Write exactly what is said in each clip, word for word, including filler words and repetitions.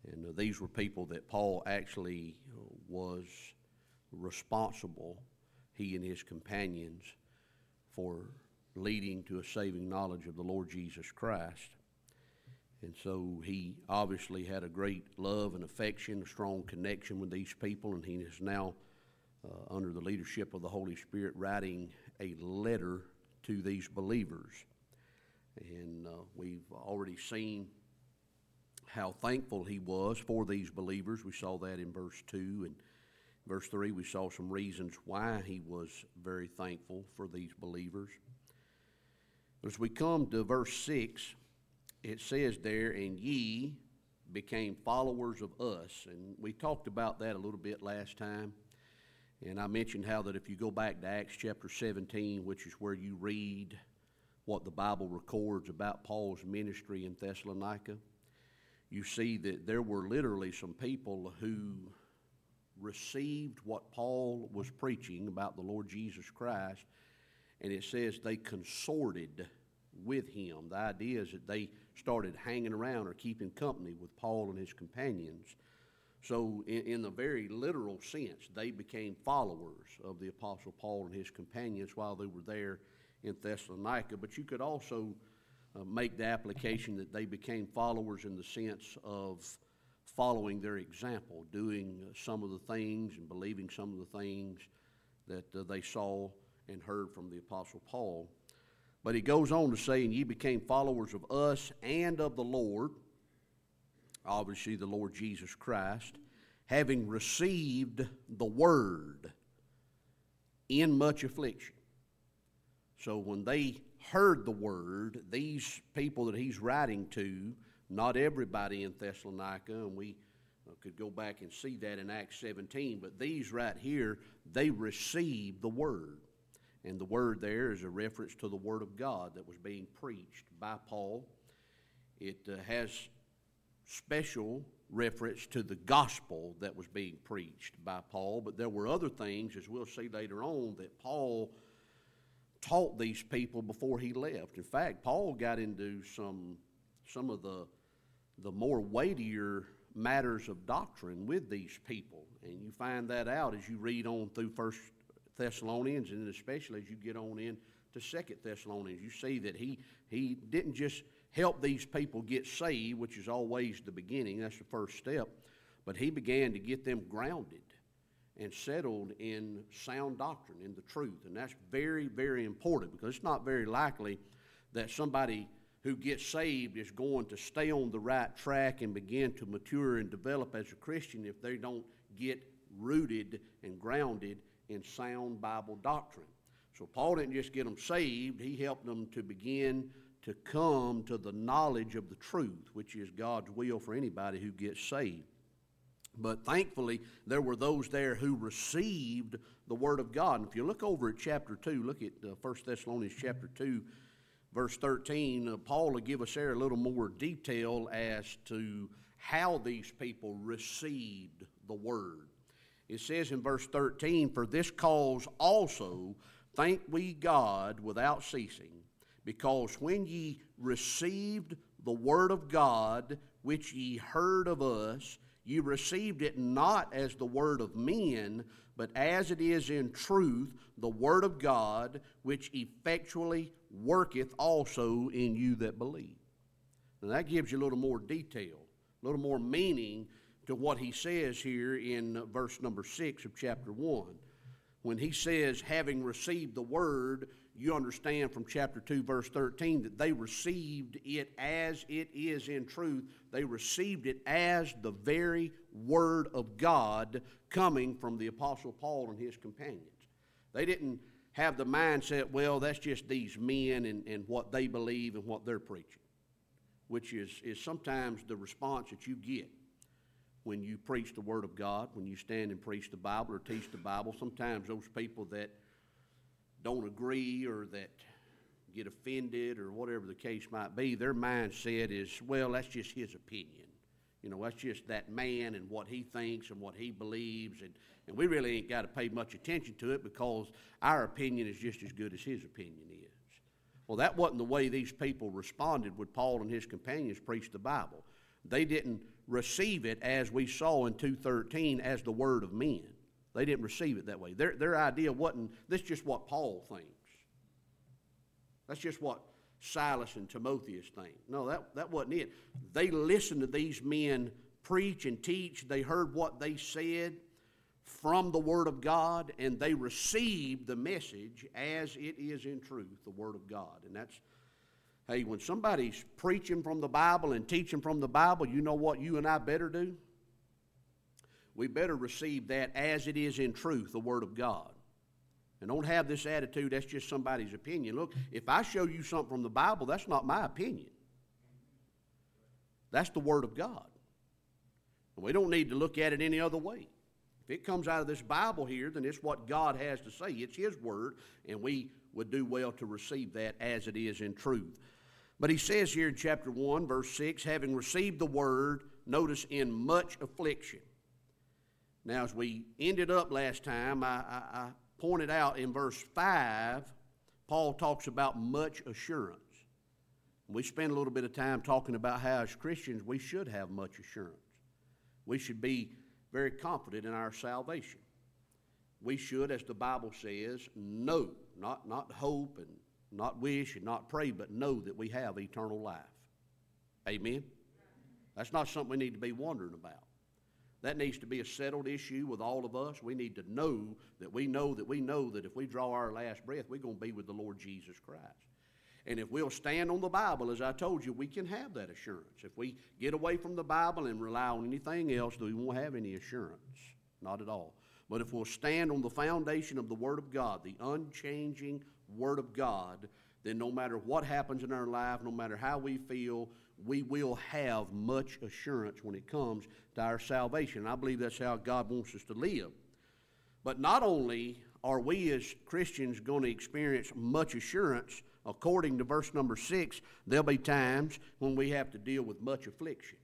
And uh, these were people that Paul actually uh, was responsible, he and his companions, for leading to a saving knowledge of the Lord Jesus Christ. And so he obviously had a great love and affection, a strong connection with these people, and he is now, uh, under the leadership of the Holy Spirit, writing a letter to these believers. And uh, we've already seen how thankful he was for these believers. We saw that in verse two, and verse three we saw some reasons why he was very thankful for these believers. As we come to verse six, it says there, and ye became followers of us. And we talked about that a little bit last time. And I mentioned how that if you go back to Acts chapter seventeen, which is where you read what the Bible records about Paul's ministry in Thessalonica, you see that there were literally some people who received what Paul was preaching about the Lord Jesus Christ, and it says they consorted with him. The idea is that they started hanging around or keeping company with Paul and his companions. So in, in the very literal sense, they became followers of the Apostle Paul and his companions while they were there in Thessalonica. But you could also uh, make the application that they became followers in the sense of following their example, doing uh, some of the things and believing some of the things that uh, they saw and heard from the Apostle Paul. But he goes on to say, and ye became followers of us and of the Lord, obviously the Lord Jesus Christ, having received the word in much affliction. So when they heard the word, these people that he's writing to, not everybody in Thessalonica, and we could go back and see that in Acts seventeen, but these right here, they received the word. And the word there is a reference to the word of God that was being preached by Paul. It uh, has special reference to the gospel that was being preached by Paul, but there were other things, as we'll see later on, that Paul taught these people before he left. In fact, Paul got into some some of the the more weightier matters of doctrine with these people, and you find that out as you read on through First Thessalonians, and especially as you get on in to Second Thessalonians. You see that he he didn't just help these people get saved, which is always the beginning, that's the first step, but he began to get them grounded and settled in sound doctrine, in the truth. And that's very, very important, because it's not very likely that somebody who gets saved is going to stay on the right track and begin to mature and develop as a Christian if they don't get rooted and grounded in sound Bible doctrine. So Paul didn't just get them saved, he helped them to begin to come to the knowledge of the truth, which is God's will for anybody who gets saved. But thankfully, there were those there who received the Word of God. And if you look over at chapter two, look at uh, First Thessalonians chapter two, verse thirteen, uh, Paul will give us there a little more detail as to how these people received the Word. It says in verse thirteen, for this cause also thank we God without ceasing, because when ye received the word of God, which ye heard of us, ye received it not as the word of men, but as it is in truth the word of God, which effectually worketh also in you that believe. Now that gives you a little more detail, a little more meaning to what he says here in verse number six of chapter one. When he says, having received the word, you understand from chapter two, verse thirteen, that they received it as it is in truth. They received it as the very word of God coming from the Apostle Paul and his companions. They didn't have the mindset, well, that's just these men and, and what they believe and what they're preaching, which is, is sometimes the response that you get when you preach the Word of God, when you stand and preach the Bible or teach the Bible. Sometimes those people that don't agree or that get offended or whatever the case might be, their mindset is, well, that's just his opinion. You know, that's just that man and what he thinks and what he believes, and, and we really ain't got to pay much attention to it because our opinion is just as good as his opinion is. Well, that wasn't the way these people responded when Paul and his companions preached the Bible. They didn't receive it, as we saw in two thirteen, as the word of men. They didn't receive it that way. Their, their idea wasn't, this is just what Paul thinks. That's just what Silas and Timotheus think. No, that, that wasn't it. They listened to these men preach and teach. They heard what they said from the Word of God, and they received the message as it is in truth, the Word of God. And that's, hey, when somebody's preaching from the Bible and teaching from the Bible, you know what you and I better do? We better receive that as it is in truth, the Word of God. And don't have this attitude, that's just somebody's opinion. Look, if I show you something from the Bible, that's not my opinion. That's the Word of God. And we don't need to look at it any other way. If it comes out of this Bible here, then it's what God has to say. It's His Word, and we would do well to receive that as it is in truth. But he says here in chapter one, verse six, having received the Word, notice, in much affliction. Now, as we ended up last time, I, I, I pointed out in verse five, Paul talks about much assurance. We spent a little bit of time talking about how as Christians we should have much assurance. We should be very confident in our salvation. We should, as the Bible says, know, not, not hope and not wish and not pray, but know that we have eternal life. Amen? That's not something we need to be wondering about. That needs to be a settled issue with all of us. We need to know that we know that we know that if we draw our last breath, we're going to be with the Lord Jesus Christ. And if we'll stand on the Bible, as I told you, we can have that assurance. If we get away from the Bible and rely on anything else, we won't have any assurance. Not at all. But if we'll stand on the foundation of the Word of God, the unchanging Word of God, then no matter what happens in our life, no matter how we feel, we will have much assurance when it comes to our salvation. And I believe that's how God wants us to live. But not only are we as Christians going to experience much assurance, according to verse number six, there'll be times when we have to deal with much affliction.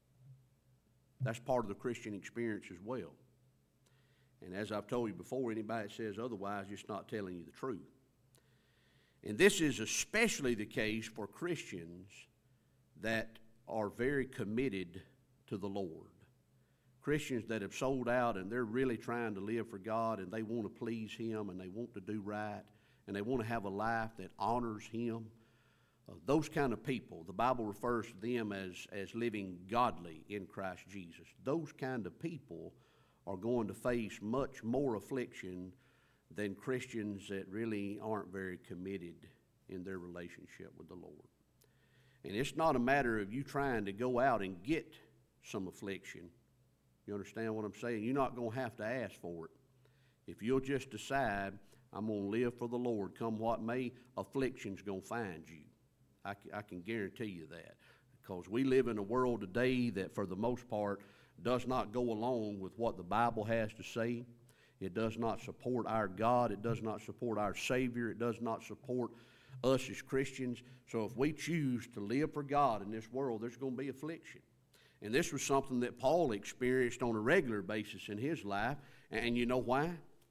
That's part of the Christian experience as well. And as I've told you before, anybody that says otherwise is just not telling you the truth. And this is especially the case for Christians that are very committed to the Lord. Christians that have sold out and they're really trying to live for God and they want to please Him and they want to do right and they want to have a life that honors Him. Uh, those kind of people, the Bible refers to them as, as living godly in Christ Jesus. Those kind of people are going to face much more affliction than Christians that really aren't very committed in their relationship with the Lord. And it's not a matter of you trying to go out and get some affliction. You understand what I'm saying? You're not going to have to ask for it. If you'll just decide, I'm going to live for the Lord, come what may, affliction's going to find you. I, I can guarantee you that. Because we live in a world today that, for the most part, does not go along with what the Bible has to say. It does not support our God. It does not support our Savior. It does not support us as Christians. So if we choose to live for God in this world, there's going to be affliction. And this was something that Paul experienced on a regular basis in his life. And you know why?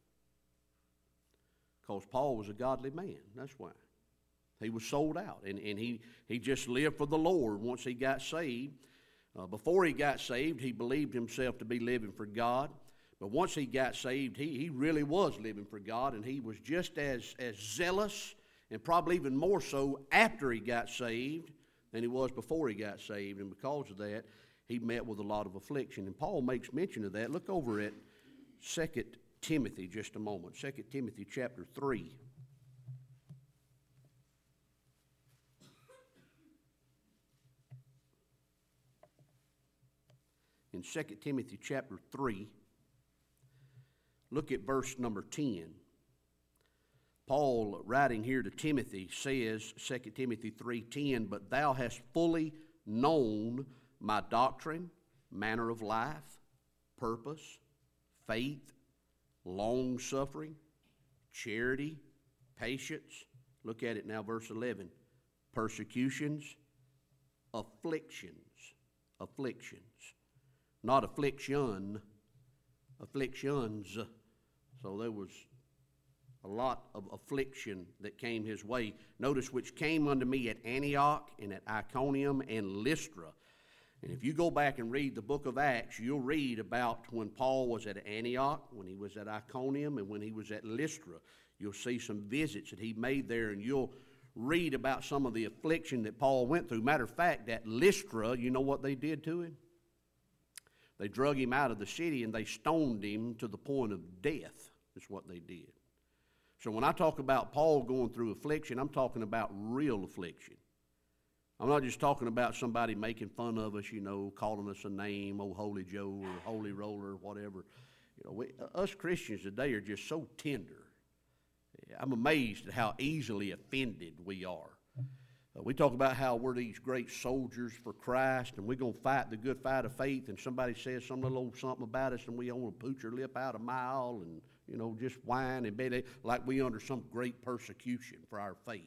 Because Paul was a godly man. That's why. He was sold out. And, and he, he just lived for the Lord once he got saved. Uh, before he got saved, he believed himself to be living for God. But once he got saved, he, he really was living for God. And he was just as, as zealous, and probably even more so after he got saved than he was before he got saved. And because of that, he met with a lot of affliction. And Paul makes mention of that. Look over at Second Timothy just a moment. Second Timothy chapter three. In Second Timothy chapter three, look at verse number ten. Paul, writing here to Timothy, says, Second Timothy three ten, but thou hast fully known my doctrine, manner of life, purpose, faith, long-suffering, charity, patience. Look at it now, verse eleven. Persecutions, afflictions, afflictions. Not affliction, afflictions. So there was a lot of affliction that came his way. Notice, which came unto me at Antioch and at Iconium and Lystra. And if you go back and read the book of Acts, you'll read about when Paul was at Antioch, when he was at Iconium, and when he was at Lystra. You'll see some visits that he made there, and you'll read about some of the affliction that Paul went through. Matter of fact, at Lystra, you know what they did to him? They drug him out of the city, and they stoned him to the point of death. That's what they did. So when I talk about Paul going through affliction, I'm talking about real affliction. I'm not just talking about somebody making fun of us, you know, calling us a name, old Holy Joe or Holy Roller or whatever. You know, we, us Christians today are just so tender. I'm amazed at how easily offended we are. Uh, we talk about how we're these great soldiers for Christ, and we're going to fight the good fight of faith, and somebody says some little old something about us, and we want to pooch our lip out a mile and, you know, just whine and be like we under some great persecution for our faith.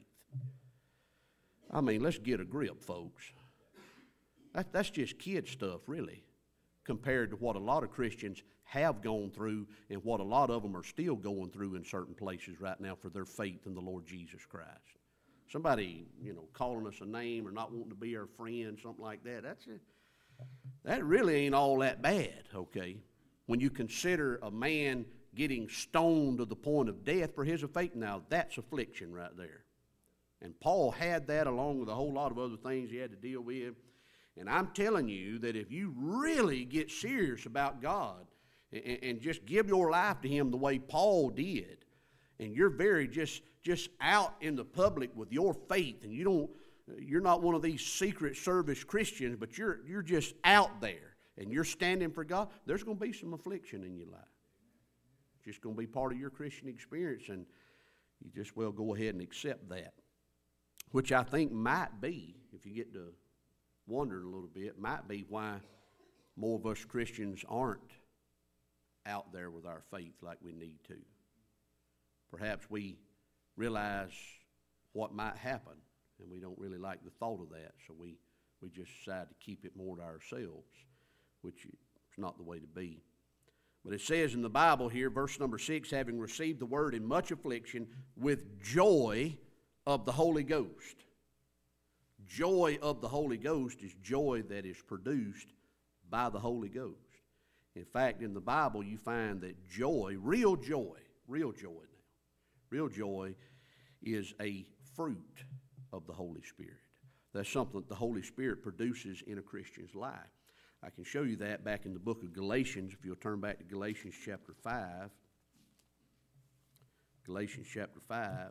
I mean, let's get a grip, folks. That, that's just kid stuff, really, compared to what a lot of Christians have gone through and what a lot of them are still going through in certain places right now for their faith in the Lord Jesus Christ. Somebody, you know, calling us a name or not wanting to be our friend, something like that, that's a, that really ain't all that bad, okay? When you consider a man getting stoned to the point of death for his faith, now that's affliction right there. And Paul had that along with a whole lot of other things he had to deal with. And I'm telling you that if you really get serious about God and, and just give your life to Him the way Paul did, and you're very just, just out in the public with your faith, and you don't, you're not one of these secret service Christians, but you're, you're just out there, and you're standing for God, there's going to be some affliction in your life. It's just going to be part of your Christian experience, and you just well go ahead and accept that. Which I think might be, if you get to wondering a little bit, might be why more of us Christians aren't out there with our faith like we need to. Perhaps we realize what might happen, and we don't really like the thought of that, so we, we just decide to keep it more to ourselves, which is not the way to be. But it says in the Bible here, verse number six, having received the word in much affliction with joy of the Holy Ghost. Joy of the Holy Ghost is joy that is produced by the Holy Ghost. In fact, in the Bible, you find that joy, real joy, real joy now, real joy is a fruit of the Holy Spirit. That's something that the Holy Spirit produces in a Christian's life. I can show you that back in the book of Galatians, if you'll turn back to Galatians chapter five. Galatians chapter five.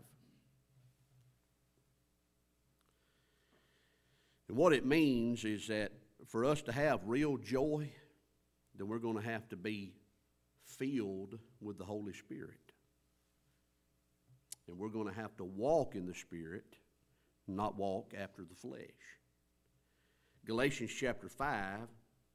And what it means is that for us to have real joy, then we're going to have to be filled with the Holy Spirit. And we're going to have to walk in the Spirit, not walk after the flesh. Galatians chapter five.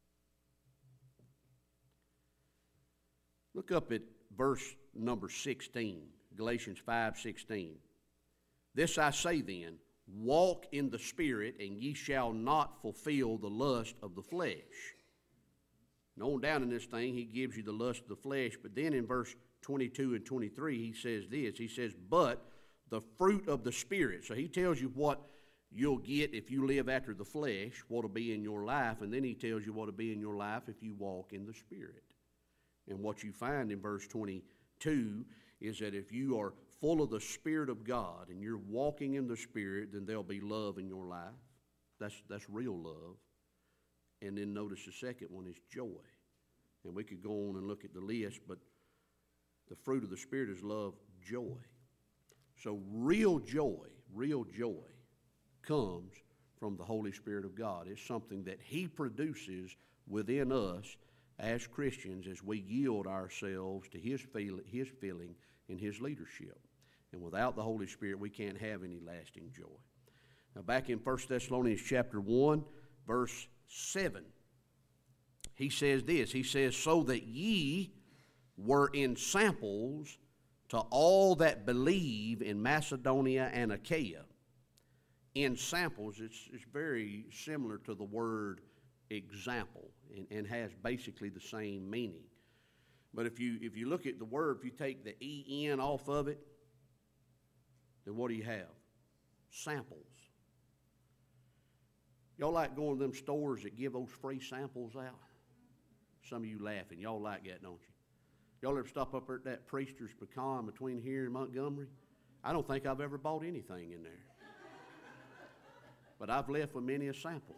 Look up at verse number sixteen. Galatians five sixteen. This I say then, walk in the Spirit, and ye shall not fulfill the lust of the flesh. And on down in this thing, he gives you the lust of the flesh. But then in verse twenty-two and twenty-three, he says this. He says, but the fruit of the Spirit. So he tells you what you'll get if you live after the flesh, what will be in your life. And then he tells you what will be in your life if you walk in the Spirit. And what you find in verse twenty-two is that if you are full of the Spirit of God and you're walking in the Spirit, then there'll be love in your life. That's, that's real love. And then notice the second one is joy. And we could go on and look at the list, but the fruit of the Spirit is love, joy. So real joy, real joy comes from the Holy Spirit of God. It's something that He produces within us as Christians as we yield ourselves to His feel, His feeling and His leadership. And without the Holy Spirit, we can't have any lasting joy. Now back in First Thessalonians chapter one, verse seven, he says this. He says, so that ye were in samples to all that believe in Macedonia and Achaia. In samples, it's, it's very similar to the word example and, and has basically the same meaning. But if you if you look at the word, if you take the E N off of it, then what do you have? Samples. Y'all like going to them stores that give those free samples out? Some of you laughing. Y'all like that, don't you? Y'all ever stop up at that Priester's Pecan between here and Montgomery? I don't think I've ever bought anything in there. But I've left with many a sample.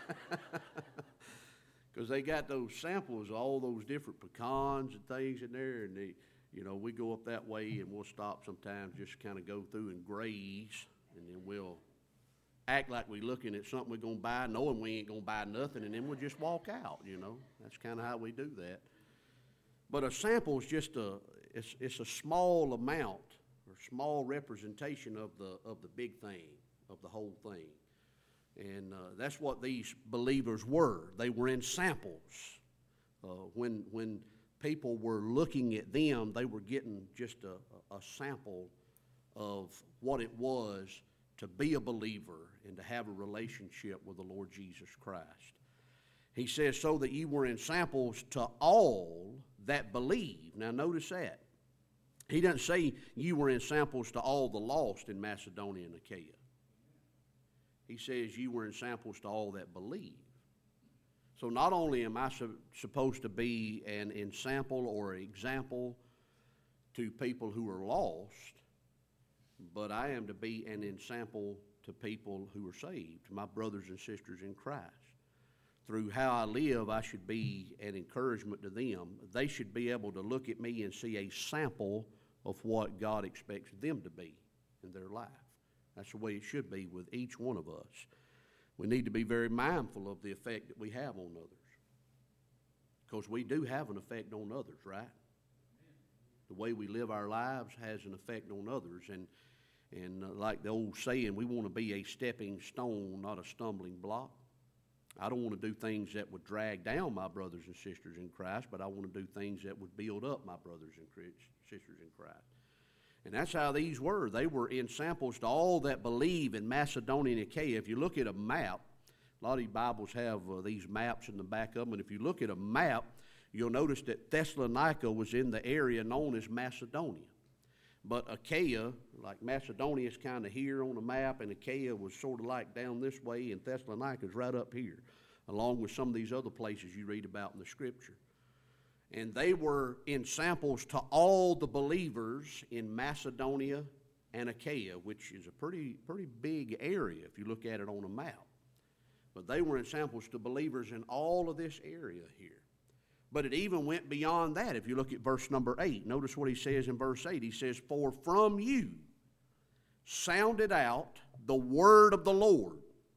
Because they got those samples of all those different pecans and things in there. And, they, you know, we go up that way and we'll stop sometimes just kind of go through and graze. And then we'll act like we're looking at something we're going to buy, knowing we ain't going to buy nothing. And then we'll just walk out, you know. That's kind of how we do that. But a sample is just a, it's, it's a small amount or small representation of the, of the big thing, of the whole thing. And uh, that's what these believers were. They were in samples. Uh, when, when people were looking at them, they were getting just a, a sample of what it was to be a believer and to have a relationship with the Lord Jesus Christ. He says, so that you were in samples to all that believe. Now notice that. He doesn't say you were in samples to all the lost in Macedonia and Achaia. He says you were in samples to all that believe. So not only am I su- supposed to be an ensample or example to people who are lost, but I am to be an ensample to people who are saved, my brothers and sisters in Christ. Through how I live, I should be an encouragement to them. They should be able to look at me and see a sample of what God expects them to be in their life. That's the way it should be with each one of us. We need to be very mindful of the effect that we have on others. Because we do have an effect on others, right? The way we live our lives has an effect on others. And, and uh, like the old saying, we want to be a stepping stone, not a stumbling block. I don't want to do things that would drag down my brothers and sisters in Christ, but I want to do things that would build up my brothers and sisters in Christ. And that's how these were. They were in samples to all that believe in Macedonia and Achaia. If you look at a map, a lot of these Bibles have uh, these maps in the back of them, and if you look at a map, you'll notice that Thessalonica was in the area known as Macedonia. But Achaia, like Macedonia is kind of here on the map, and Achaia was sort of like down this way, and Thessalonica is right up here, along with some of these other places you read about in the Scripture. And they were in samples to all the believers in Macedonia and Achaia, which is a pretty, pretty big area if you look at it on a map. But they were in samples to believers in all of this area here. But it even went beyond that. If you look at verse number eight, notice what he says in verse eight. He says, for from you sounded out the word of the Lord.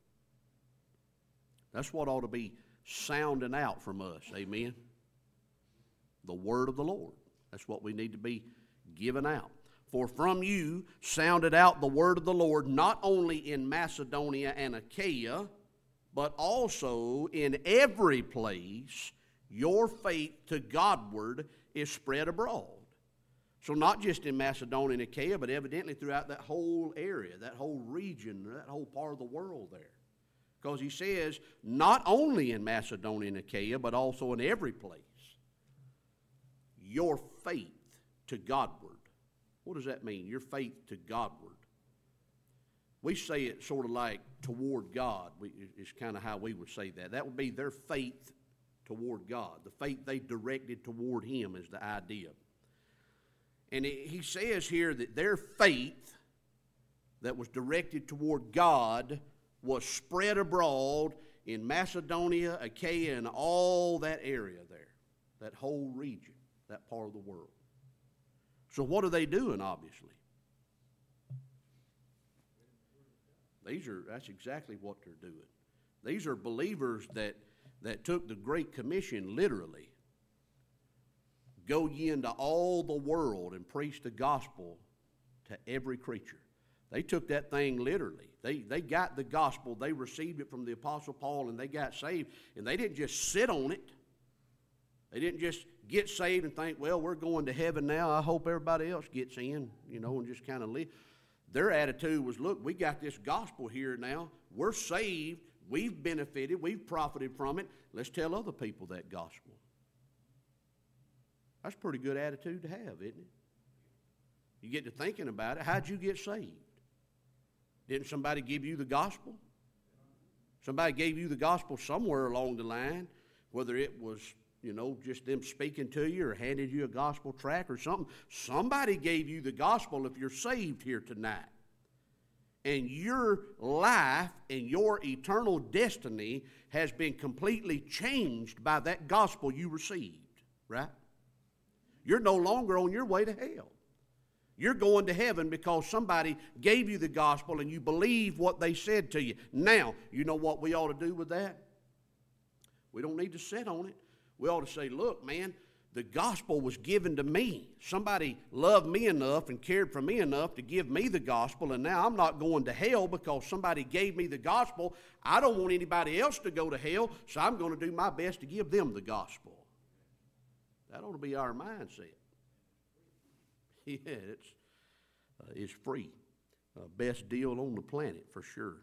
That's what ought to be sounding out from us. Amen. The word of the Lord. That's what we need to be giving out. For from you sounded out the word of the Lord, not only in Macedonia and Achaia, but also in every place your faith to Godward is spread abroad. So not just in Macedonia and Achaia, but evidently throughout that whole area, that whole region, that whole part of the world there. Because he says, not only in Macedonia and Achaia, but also in every place. Your faith to Godward. What does that mean? Your faith to Godward. We say it sort of like toward God. We, it's kind of how we would say that. That would be their faith toward God. The faith they directed toward Him is the idea. And it, he says here that their faith that was directed toward God was spread abroad in Macedonia, Achaia, and all that area there, that whole region. That part of the world. So what are they doing, obviously? These are, that's exactly what they're doing. These are believers that, that took the Great Commission literally. Go ye into all the world and preach the gospel to every creature. They took that thing literally. They, they got the gospel, they received it from the Apostle Paul, and they got saved. And they didn't just sit on it. They didn't just get saved and think, well, we're going to heaven now. I hope everybody else gets in, you know, and just kind of live. Their attitude was, look, we got this gospel here now. We're saved. We've benefited. We've profited from it. Let's tell other people that gospel. That's a pretty good attitude to have, isn't it? You get to thinking about it. How'd you get saved? Didn't somebody give you the gospel? Somebody gave you the gospel somewhere along the line, whether it was, you know, just them speaking to you or handed you a gospel tract or something. Somebody gave you the gospel if you're saved here tonight. And your life and your eternal destiny has been completely changed by that gospel you received, right? You're no longer on your way to hell. You're going to heaven because somebody gave you the gospel and you believe what they said to you. Now, you know what we ought to do with that? We don't need to sit on it. We ought to say, look, man, the gospel was given to me. Somebody loved me enough and cared for me enough to give me the gospel, and now I'm not going to hell because somebody gave me the gospel. I don't want anybody else to go to hell, so I'm going to do my best to give them the gospel. That ought to be our mindset. Yeah, it's, uh, it's free. Uh, best deal on the planet for sure.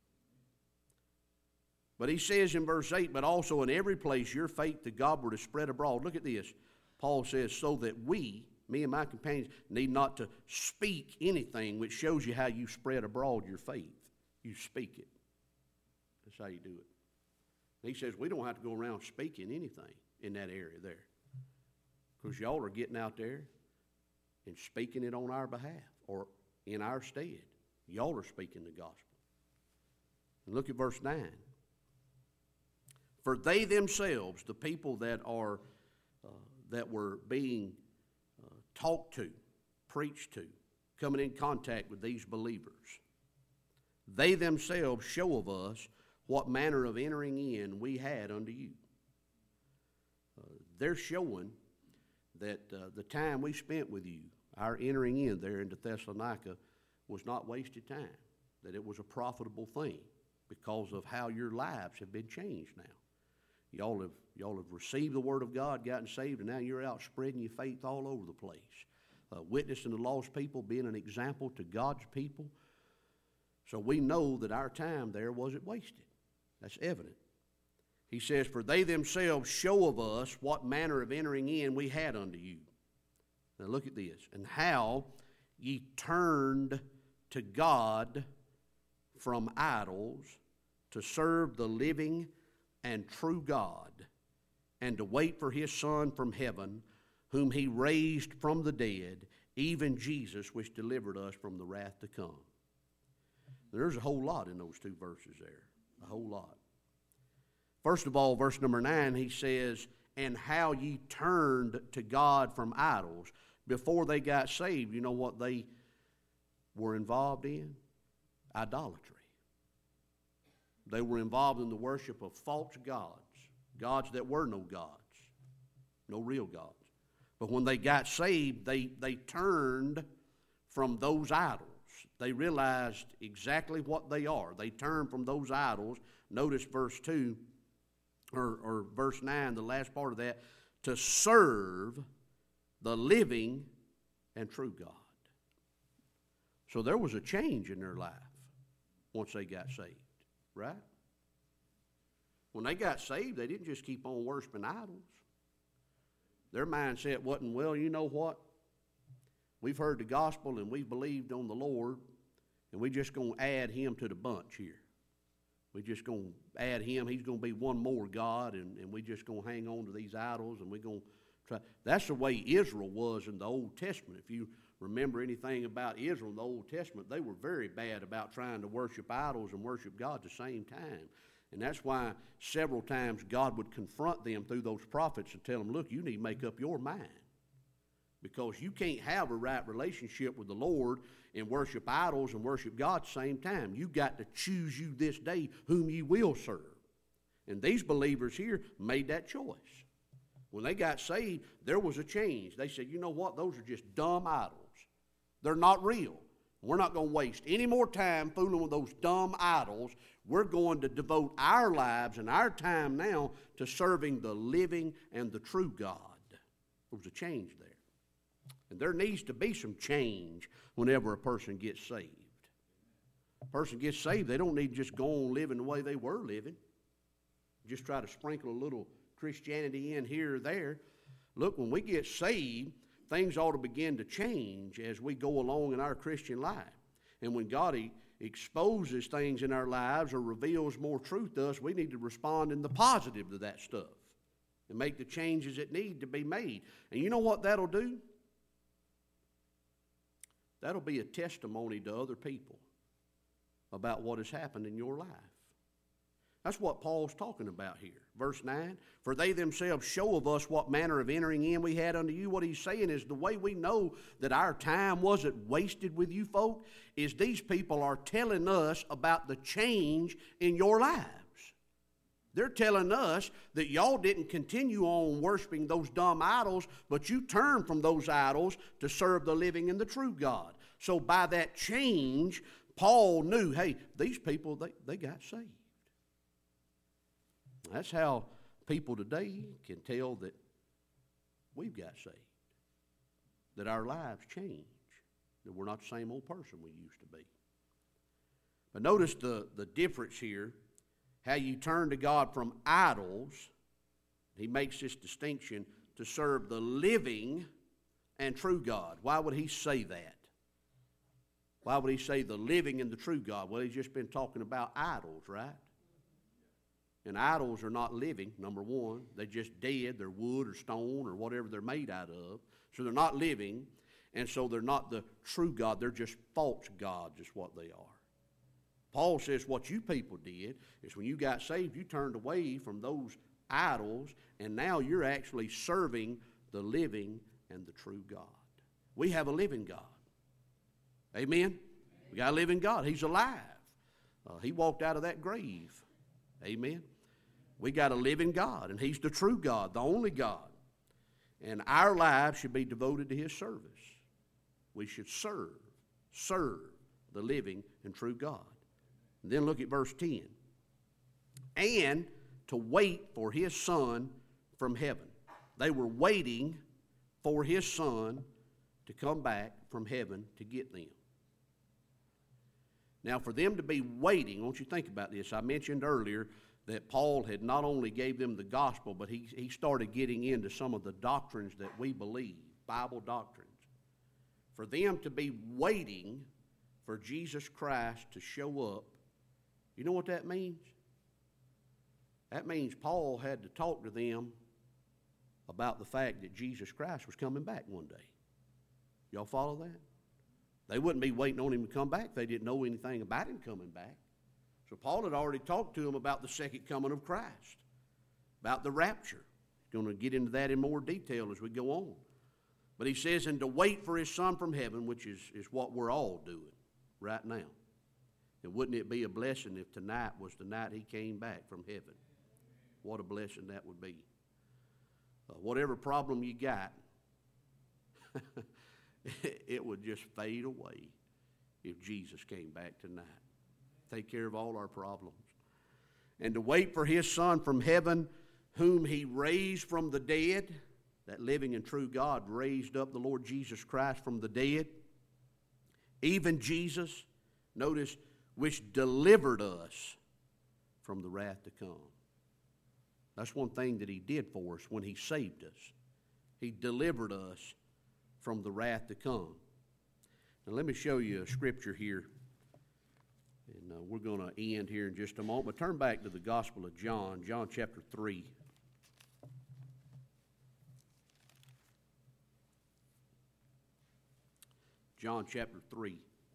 But he says in verse eight, but also in every place your faith to God is spread abroad. Look at this. Paul says, so that we, me and my companions, need not to speak anything, which shows you how you spread abroad your faith. You speak it. That's how you do it. And he says we don't have to go around speaking anything in that area there. Because y'all are getting out there and speaking it on our behalf or in our stead. Y'all are speaking the gospel. And look at verse nine. For they themselves, the people that are uh, that were being uh, talked to, preached to, coming in contact with these believers, they themselves show of us what manner of entering in we had unto you. Uh, they're showing that uh, the time we spent with you, our entering in there into Thessalonica, was not wasted time, that it was a profitable thing because of how your lives have been changed now. Y'all have, y'all have received the Word of God, gotten saved, and now you're out spreading your faith all over the place, uh, witnessing the lost people, being an example to God's people. So we know that our time there wasn't wasted. That's evident. He says, for they themselves show of us what manner of entering in we had unto you. Now look at this. And how ye turned to God from idols to serve the living and true God, and to wait for his Son from heaven, whom he raised from the dead, even Jesus, which delivered us from the wrath to come. There's a whole lot in those two verses there. A whole lot. First of all, verse number nine, he says, and how ye turned to God from idols. Before they got saved, you know what they were involved in? Idolatry. They were involved in the worship of false gods, gods that were no gods, no real gods. But when they got saved, they, they turned from those idols. They realized exactly what they are. They turned from those idols. Notice verse two, or, or verse nine, the last part of that, to serve the living and true God. So there was a change in their life once they got saved. Right? When they got saved, they didn't just keep on worshiping idols. Their mindset wasn't, well, you know what? We've heard the gospel and we've believed on the Lord, and we're just going to add him to the bunch here. We're just going to add him. He's going to be one more God, and, and we're just going to hang on to these idols, and we're going to try. That's the way Israel was in the Old Testament. If you remember anything about Israel in the Old Testament, they were very bad about trying to worship idols and worship God at the same time. And that's why several times God would confront them through those prophets and tell them, look, you need to make up your mind. Because you can't have a right relationship with the Lord and worship idols and worship God at the same time. You've got to choose you this day whom you will serve. And these believers here made that choice. When they got saved, there was a change. They said, you know what? Those are just dumb idols. They're not real. We're not going to waste any more time fooling with those dumb idols. We're going to devote our lives and our time now to serving the living and the true God. There was a change there. And there needs to be some change whenever a person gets saved. A person gets saved, they don't need to just go on living the way they were living. Just try to sprinkle a little Christianity in here or there. Look, when we get saved, things ought to begin to change as we go along in our Christian life. And when God exposes things in our lives or reveals more truth to us, we need to respond in the positive to that stuff and make the changes that need to be made. And you know what that'll do? That'll be a testimony to other people about what has happened in your life. That's what Paul's talking about here. Verse nine, for they themselves show of us what manner of entering in we had unto you. What he's saying is the way we know that our time wasn't wasted with you folk is these people are telling us about the change in your lives. They're telling us that y'all didn't continue on worshiping those dumb idols, but you turned from those idols to serve the living and the true God. So by that change, Paul knew, hey, these people, they, they got saved. That's how people today can tell that we've got saved, that our lives changed, that we're not the same old person we used to be. But notice the, the difference here, how you turn to God from idols. He makes this distinction to serve the living and true God. Why would he say that? Why would he say the living and the true God? Well, he's just been talking about idols, right? And idols are not living, number one. They're just dead. They're wood or stone or whatever they're made out of. So they're not living, and so they're not the true God. They're just false gods is what they are. Paul says what you people did is when you got saved, you turned away from those idols, and now you're actually serving the living and the true God. We have a living God. Amen? We got a living God. He's alive. Uh, he walked out of that grave. Amen. We got a living God, and he's the true God, the only God. And our lives should be devoted to his service. We should serve, serve the living and true God. And then look at verse ten. And to wait for his Son from heaven. They were waiting for his Son to come back from heaven to get them. Now, for them to be waiting, I want you to think about this. I mentioned earlier that Paul had not only gave them the gospel, but he, he started getting into some of the doctrines that we believe, Bible doctrines. For them to be waiting for Jesus Christ to show up, you know what that means? That means Paul had to talk to them about the fact that Jesus Christ was coming back one day. Y'all follow that? They wouldn't be waiting on him to come back if they didn't know anything about him coming back. So Paul had already talked to them about the second coming of Christ, about the rapture. He's going to get into that in more detail as we go on. But he says, and to wait for his Son from heaven, which is, is what we're all doing right now. And wouldn't it be a blessing if tonight was the night he came back from heaven? What a blessing that would be. Uh, whatever problem you got, it would just fade away if Jesus came back tonight. Take care of all our problems. And to wait for his Son from heaven, whom he raised from the dead. That living and true God raised up the Lord Jesus Christ from the dead. Even Jesus, notice, which delivered us from the wrath to come. That's one thing that he did for us when he saved us. He delivered us from the wrath to come. Now let me show you a scripture here. And uh, we're going to end here in just a moment. But turn back to the Gospel of John, John chapter three. John chapter three.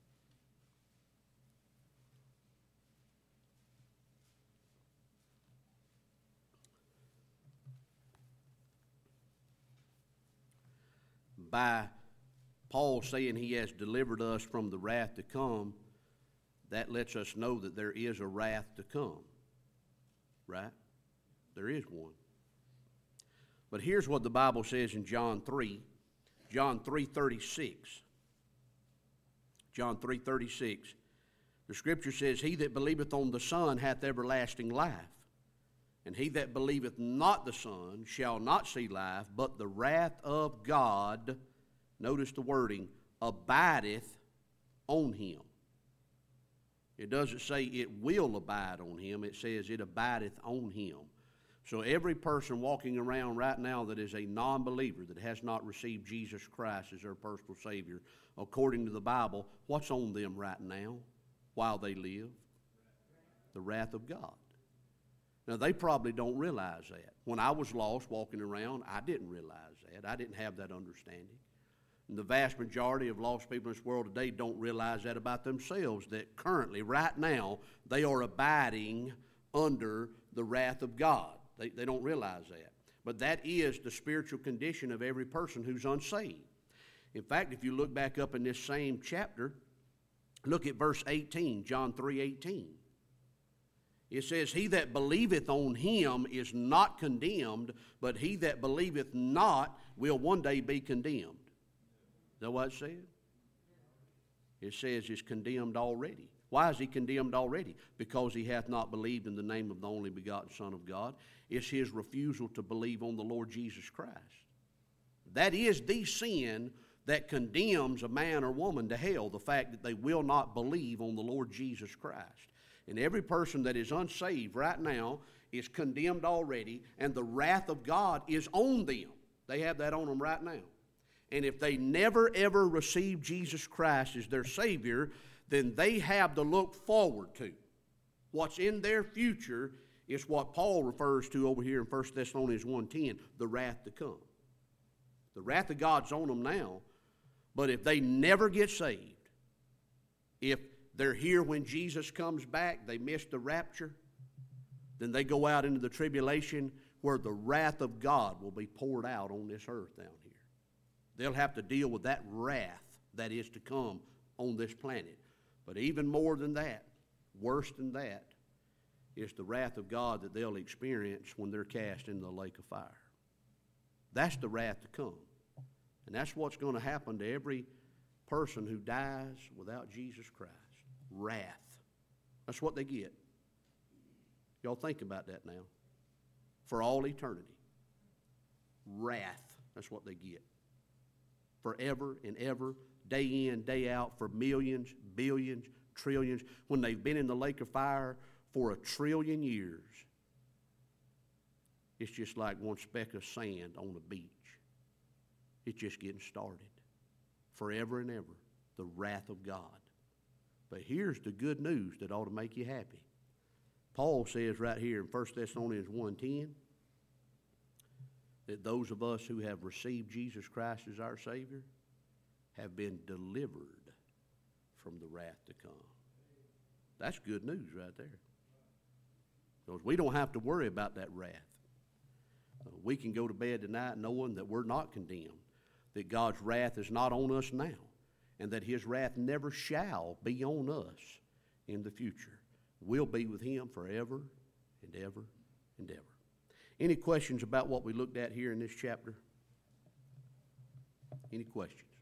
By Paul saying he has delivered us from the wrath to come, that lets us know that there is a wrath to come. Right? There is one. But here's what the Bible says in John three. John three thirty-six. John three thirty-six. The scripture says, he that believeth on the Son hath everlasting life. And he that believeth not the Son shall not see life, but the wrath of God, notice the wording, abideth on him. It doesn't say it will abide on him. It says it abideth on him. So every person walking around right now that is a non-believer, that has not received Jesus Christ as their personal Savior, according to the Bible, what's on them right now? while they live? The wrath of God. Now, they probably don't realize that. When I was lost walking around, I didn't realize that. I didn't have that understanding. And the vast majority of lost people in this world today don't realize that about themselves, that currently, right now, they are abiding under the wrath of God. They, they don't realize that. But that is the spiritual condition of every person who's unsaved. In fact, if you look back up in this same chapter, look at verse eighteen, John three eighteen. It says, he that believeth on him is not condemned, but he that believeth not will one day be condemned. Is that what it says? It says he's condemned already. Why is he condemned already? Because he hath not believed in the name of the only begotten Son of God. It's his refusal to believe on the Lord Jesus Christ. That is the sin that condemns a man or woman to hell, the fact that they will not believe on the Lord Jesus Christ. And every person that is unsaved right now is condemned already, and the wrath of God is on them. They have that on them right now. And if they never, ever receive Jesus Christ as their Savior, then they have to look forward to. What's in their future is what Paul refers to over here in First Thessalonians one ten, the wrath to come. The wrath of God's on them now, but if they never get saved, if they're here when Jesus comes back, they miss the rapture, then they go out into the tribulation where the wrath of God will be poured out on this earth down here. They'll have to deal with that wrath that is to come on this planet. But even more than that, worse than that, is the wrath of God that they'll experience when they're cast into the lake of fire. That's the wrath to come. And that's what's going to happen to every person who dies without Jesus Christ. Wrath. That's what they get. Y'all think about that now. For all eternity. Wrath. That's what they get. Forever and ever, day in, day out, for millions, billions, trillions. When they've been in the lake of fire for a trillion years, it's just like one speck of sand on the beach. It's just getting started. Forever and ever, the wrath of God. But here's the good news that ought to make you happy. Paul says right here in First Thessalonians one ten that those of us who have received Jesus Christ as our Savior have been delivered from the wrath to come. That's good news right there. Because we don't have to worry about that wrath. We can go to bed tonight knowing that we're not condemned, that God's wrath is not on us now, and that his wrath never shall be on us in the future. We'll be with him forever and ever and ever. Any questions about what we looked at here in this chapter? Any questions?